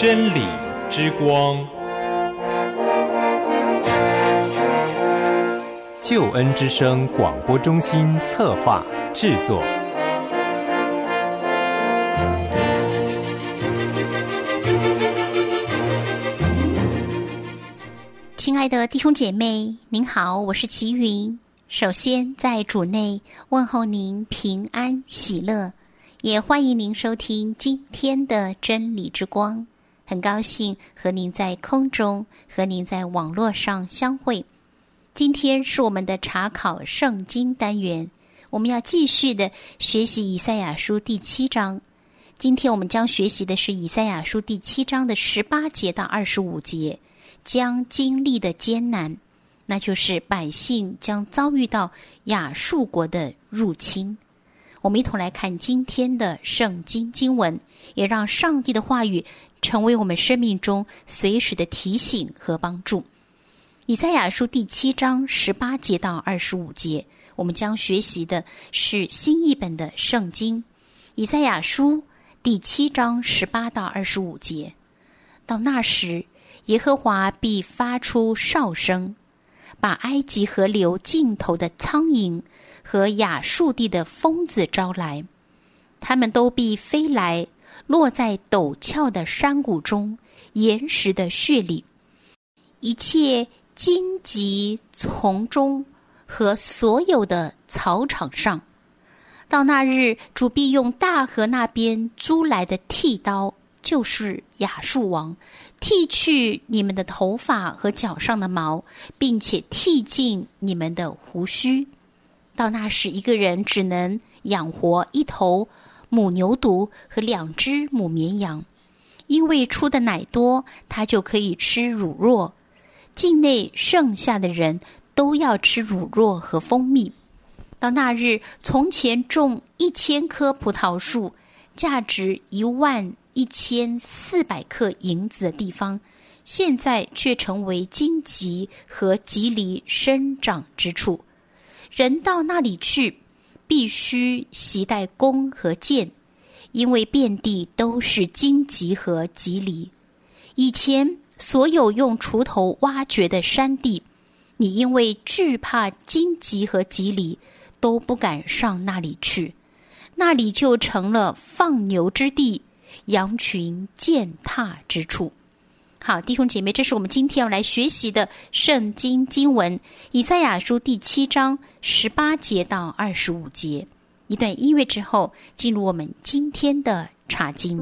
真理之光， 救恩之声广播中心策划制作。 亲爱的弟兄姐妹，您好，我是齐云。首先在主内问候您平安喜乐，也欢迎您收听今天的真理之光。很高兴和您在空中，和您在网络上相会。今天是我们的查考圣经单元，我们要继续的学习以赛亚书第7章。今天我们将学习的是以赛亚书第7章的18节到25节，将经历的艰难，那就是百姓将遭遇到亚述国的入侵。我们一同来看今天的圣经经文，也让上帝的话语成为我们生命中随时的提醒和帮助。以赛亚书第7章18节到25节，我们将学习的是新译本的圣经。以赛亚书第7章18到25节，到那时，耶和华必发出哨声，把埃及河流尽头的苍蝇和亚述地的蜂子招来，他们都必飞来，落在陡峭的山谷中，岩石的穴里，一切荆棘丛中和所有的草场上。到那日，主必用大河那边租来的剃刀，就是亚述王，剃去你们的头发和脚上的毛，并且剃尽你们的胡须。到那时，一个人只能养活1头母牛犊和2只母绵羊，因为出的奶多，他就可以吃乳酪。境内剩下的人都要吃乳酪和蜂蜜。到那日，从前种1000棵葡萄树，价值11400克银子的地方，现在却成为荆棘和棘藜生长之处。人到那里去，必须携带弓和箭，因为遍地都是荆棘和棘藜。以前所有用锄头挖掘的山地，你因为惧怕荆棘和棘藜，都不敢上那里去，那里就成了放牛之地，羊群践踏之处。好，弟兄姐妹，这是我们今天要来学习的圣经经文，以赛亚书第7章18节到25节。一段音乐之后，进入我们今天的查经。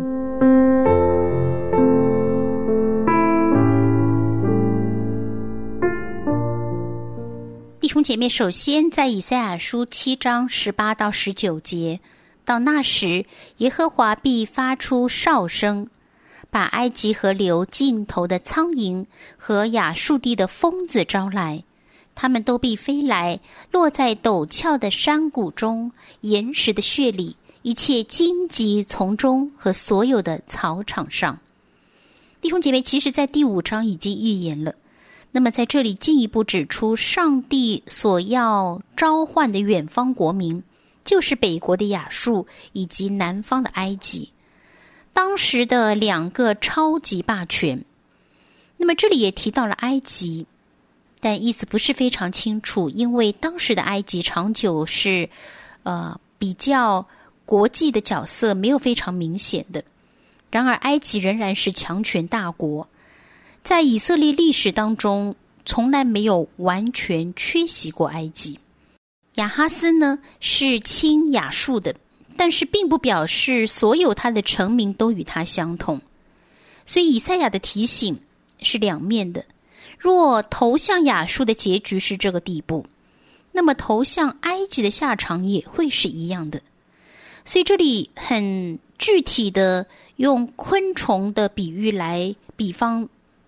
弟兄姐妹，首先在以赛亚书7章18到19节，到那时，耶和华必发出哨声，把埃及河流尽头的苍蝇和亚述地的蜂子招来，他们都必飞来，落在陡峭的山谷中，岩石的穴里，一切荆棘丛中和所有的草场上。弟兄姐妹，其实在第5章已经预言了，那么在这里进一步指出，上帝所要召唤的远方国民，就是北国的亚述以及南方的埃及，当时的2个超级霸权。那么这里也提到了埃及，但意思不是非常清楚，因为当时的埃及长久是比较国际的角色没有非常明显的。然而埃及仍然是强权大国，在以色列历史当中从来没有完全缺席过埃及。亚哈斯呢是亲亚述的，但是并不表示所有他的臣民都与他相同。所以以赛亚的提醒是两面的，若投向亚述的结局是这个地步，那么投向埃及的下场也会是一样的。所以这里很具体的用昆虫的比喻来比方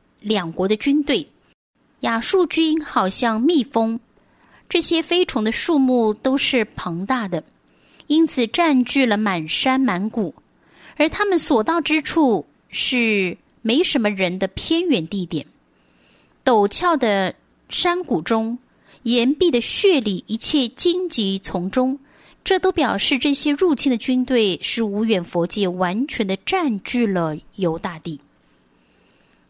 2国的军队，亚述军好像蜜蜂，这些飞虫的数目都是庞大的，因此占据了满山满谷，而他们所到之处是没什么人的偏远地点。陡峭的山谷中，岩壁的穴里，一切荆棘丛中，这都表示这些入侵的军队是无远弗届，完全的占据了犹大地。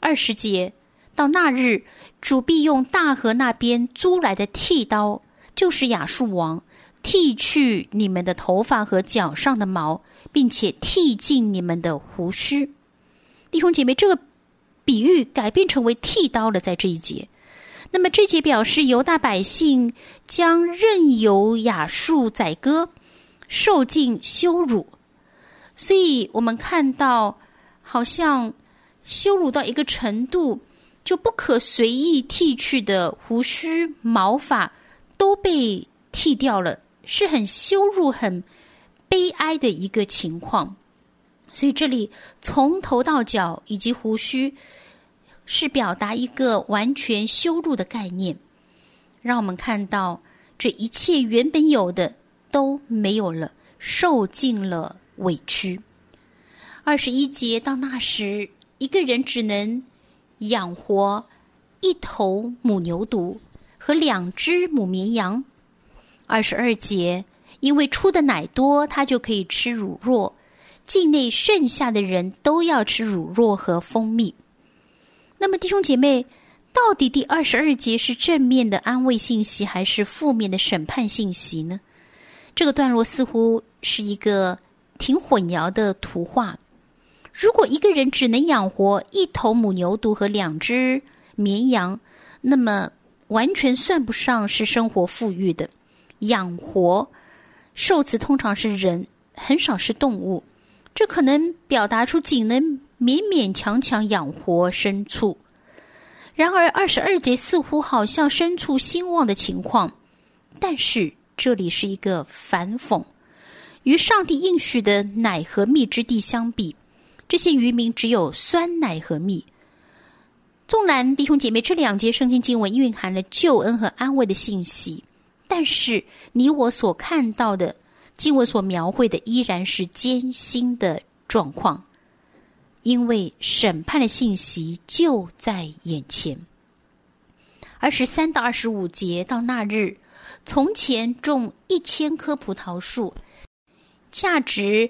20节，到那日，主必用大河那边租来的剃刀，就是亚述王，剃去你们的头发和脚上的毛，并且剃尽你们的胡须。弟兄姐妹，这个比喻改变成为剃刀了，在这一节。那么这节表示犹大百姓将任由亚述宰割，受尽羞辱。所以我们看到好像羞辱到一个程度，就不可随意剃去的胡须毛发都被剃掉了，是很羞辱很悲哀的一个情况。所以这里从头到脚以及胡须是表达一个完全羞辱的概念，让我们看到这一切原本有的都没有了，受尽了委屈。21节，到那时，一个人只能养活1头母牛犊和2只母绵羊。22节，因为出的奶多，他就可以吃乳酪，境内剩下的人都要吃乳酪和蜂蜜。那么弟兄姐妹，到底第22节是正面的安慰信息，还是负面的审判信息呢？这个段落似乎是一个挺混淆的图画。如果一个人只能养活1头母牛犊和2只绵羊，那么完全算不上是生活富裕的。养活受词通常是人，很少是动物，这可能表达出仅能勉勉强强养活牲畜。然而22节似乎好像牲畜兴旺的情况，但是这里是一个反讽。与上帝应许的奶和蜜之地相比，这些渔民只有酸奶和蜜。纵然弟兄姐妹，这2节圣经经文蕴含了救恩和安慰的信息，但是你我所看到的经文所描绘的依然是艰辛的状况，因为审判的信息就在眼前。23到25节，到那日，从前种1000棵葡萄树，价值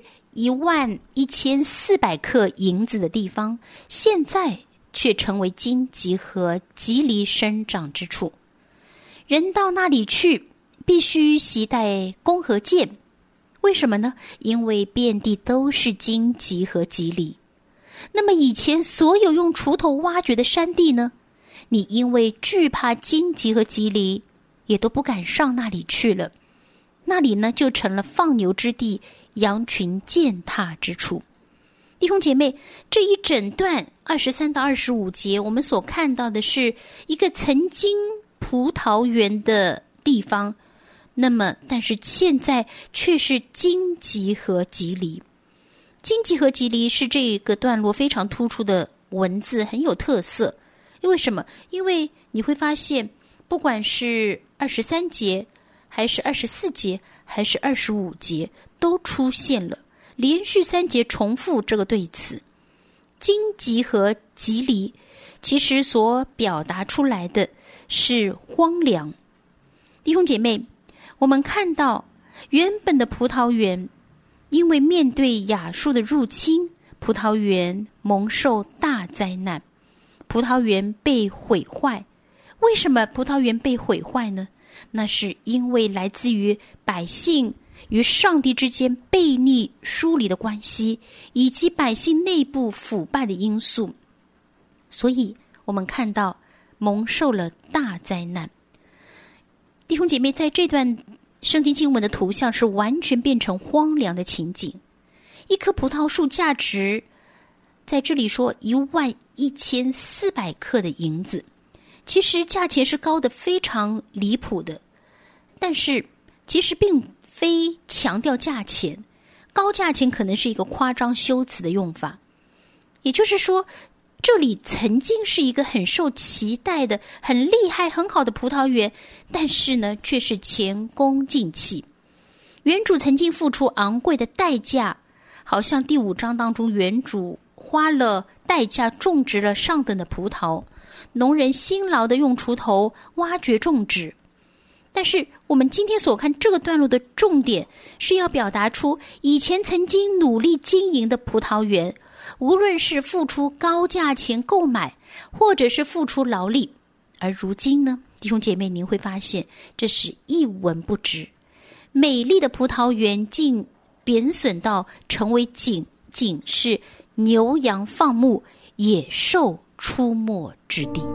11400克银子的地方，现在却成为荆棘和棘藜生长之处。人到那里去，必须携带弓和箭。为什么呢？因为遍地都是荆棘和棘藜。那么以前所有用锄头挖掘的山地呢？你因为惧怕荆棘和棘藜，也都不敢上那里去了。那里呢，就成了放牛之地，羊群践踏之处。弟兄姐妹，这一整段23到25节，我们所看到的是一个曾经葡萄园的地方，那么但是现在却是荆棘和棘藜。荆棘和棘藜是这个段落非常突出的文字，很有特色。因为什么？因为你会发现，不管是23节还是24节还是25节，都出现了连续3节重复这个对词。荆棘和棘藜其实所表达出来的是荒凉。弟兄姐妹，我们看到原本的葡萄园因为面对亚述的入侵，葡萄园蒙受大灾难，葡萄园被毁坏。为什么葡萄园被毁坏呢？那是因为来自于百姓与上帝之间悖逆疏离的关系，以及百姓内部腐败的因素。所以我们看到蒙受了大灾难。弟兄姐妹，在这段圣经经文的图像是完全变成荒凉的情景。一棵葡萄树价值在这里说11400克的银子，其实价钱是高的非常离谱的，但是其实并非强调价钱，高价钱可能是一个夸张修辞的用法。也就是说，这里曾经是一个很受期待的、很厉害、很好的葡萄园，但是呢，却是前功尽弃。园主曾经付出昂贵的代价，好像第5章当中，园主花了代价种植了上等的葡萄，农人辛劳地用锄头挖掘种植。但是我们今天所看这个段落的重点是要表达出以前曾经努力经营的葡萄园， 无论是付出高价钱购买，或者是付出劳力。而如今呢，弟兄姐妹，您会发现这是一文不值。美丽的葡萄园竟贬损到成为仅是牛羊放牧、野兽出没之地。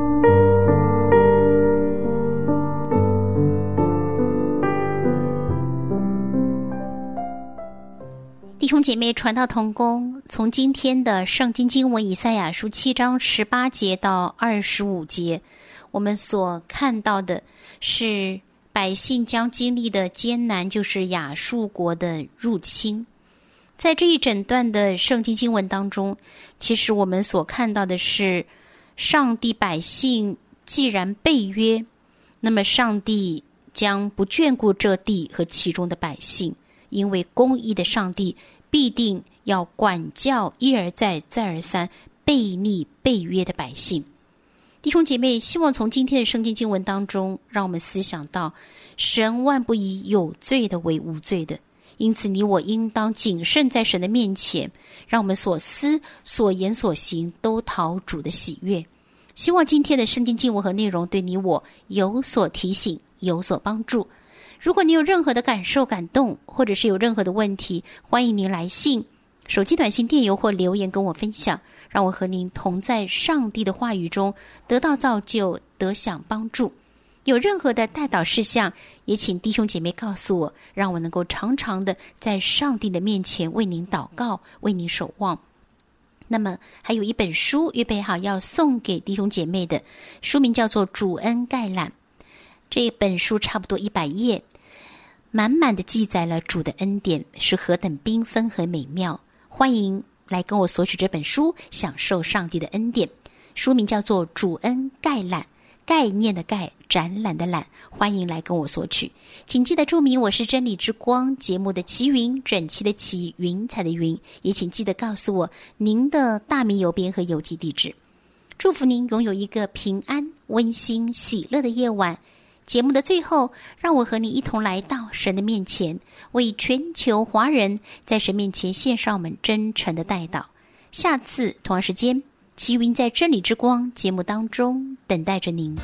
弟兄姐妹，传道同工，从今天的圣经经文以赛亚书7章18节到25节，我们所看到的是百姓将经历的艰难，就是亚述国的入侵。在这一整段的圣经经文当中，其实我们所看到的是，上帝百姓既然背约，那么上帝将不眷顾这地和其中的百姓，因为公义的上帝必定要管教一而再再而三悖逆背约的百姓。弟兄姐妹，希望从今天的圣经经文当中，让我们思想到，神万不以有罪的为无罪的，因此你我应当谨慎在神的面前，让我们所思所言所行都讨主的喜悦。希望今天的圣经经文和内容对你我有所提醒，有所帮助。如果你有任何的感受感动，或者是有任何的问题，欢迎您来信、手机短信、电邮或留言跟我分享，让我和您同在上帝的话语中得到造就，得享帮助。有任何的代祷事项，也请弟兄姐妹告诉我，让我能够常常的在上帝的面前为您祷告，为您守望。那么还有一本书预备好要送给弟兄姐妹的，书名叫做《主恩概览》。这本书差不多100页，满满的记载了主的恩典是何等缤纷和美妙。欢迎来跟我索取这本书，享受上帝的恩典。书名叫做《主恩概览》，概念的概，展览的览。欢迎来跟我索取，请记得注明我是真理之光节目的齐云，整齐的齐，云彩的云。也请记得告诉我您的大名邮编和邮寄地址。祝福您拥有一个平安、温馨、喜乐的夜晚。节目的最后，让我和你一同来到神的面前，为全球华人在神面前献上我们真诚的代祷。下次同样时间，齐云在真理之光节目当中等待着您。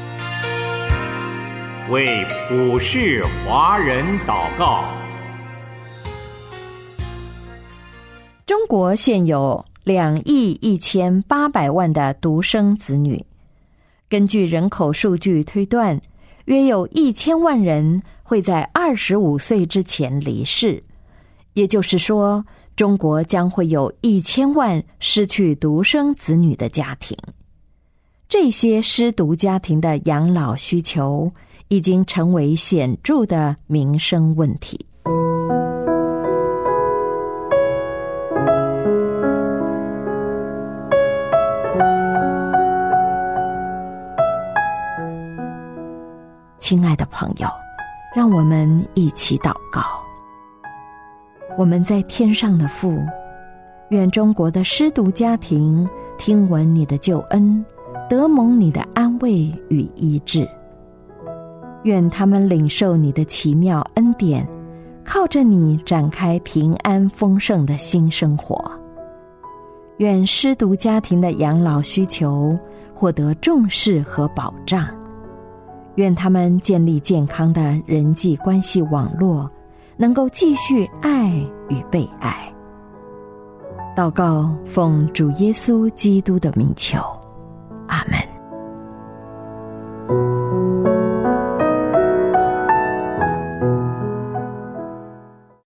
为普世华人祷告。 中国现有2亿1800万的独生子女，根据人口数据推断，约有1000万人会在25岁之前离世，也就是说，中国将会有1000万失去独生子女的家庭。这些失独家庭的养老需求已经成为显著的民生问题。亲爱的朋友，让我们一起祷告。我们在天上的父，愿中国的失独家庭听闻你的救恩，得蒙你的安慰与医治。愿他们领受你的奇妙恩典，靠着你展开平安丰盛的新生活。愿失独家庭的养老需求获得重视和保障。愿他们建立健康的人际关系网络，能够继续爱与被爱。祷告，奉主耶稣基督的名求，阿们。